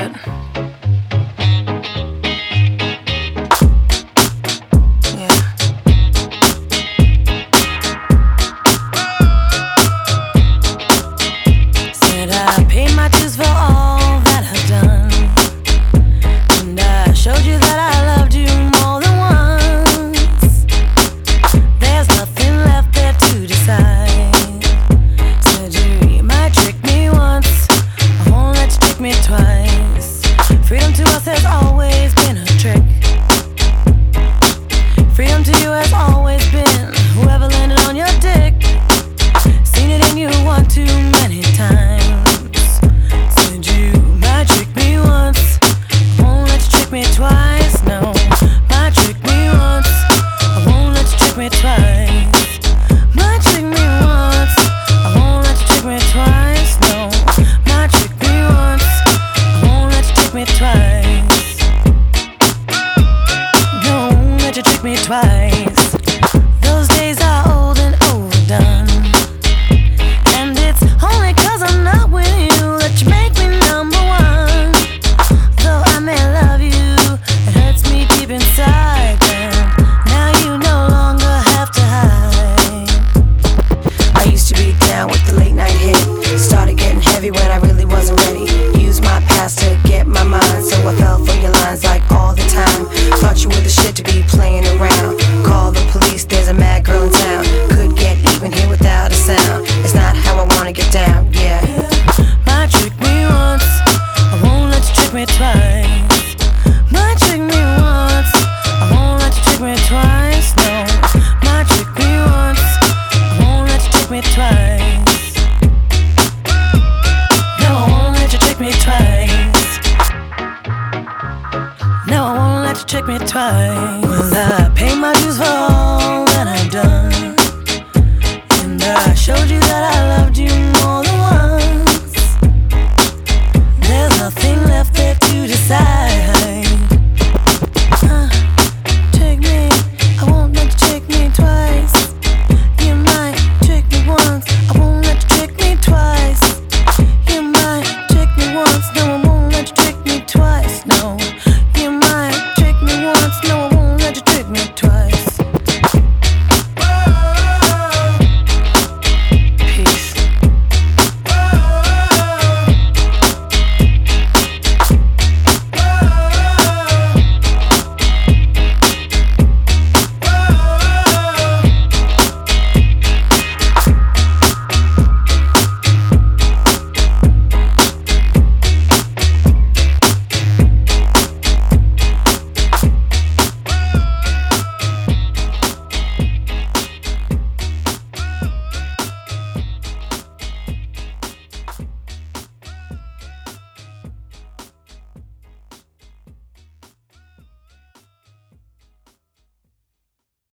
that. Said I paid my dues for all that I've done, and I showed you that I loved you more than once. There's nothing left there to decide. Said you might trick me once, I won't let you trick me twice. Freedom to us has always been a trick. Freedom to you has always been whoever landed on your dick. Seen it in you one too many times. Said you might trick me once, I won't let you trick me twice. No, might trick me once, I won't let you trick me twice. Might trick me once, I won't let you trick me twice. No, might trick me once, I won't let you trick me twice. No, won't let you trick me twice. Those days are old and overdone, and it's only 'cause I'm not with you that you make me number one. Though I may love you, it hurts me deep inside. Then now you no longer have to hide. I used to be down with the late night hit. Started getting heavy when I really wasn't ready. Used my past to get my mind, so I fell for your lines like all the time. Thought you were the shit to be playing around. Call the police, there's a mad girl in town. Could get even here without a sound. It's not how I wanna get down, yeah. Might trick me once, I won't let you trick me twice. Might trick me once, I won't let you trick me twice. No, might trick me once, I won't let you trick me twice. No, I won't let you trick me twice. No, I won't let you trick me twice. Well, I pay my dues for all that I've done, and I showed you that I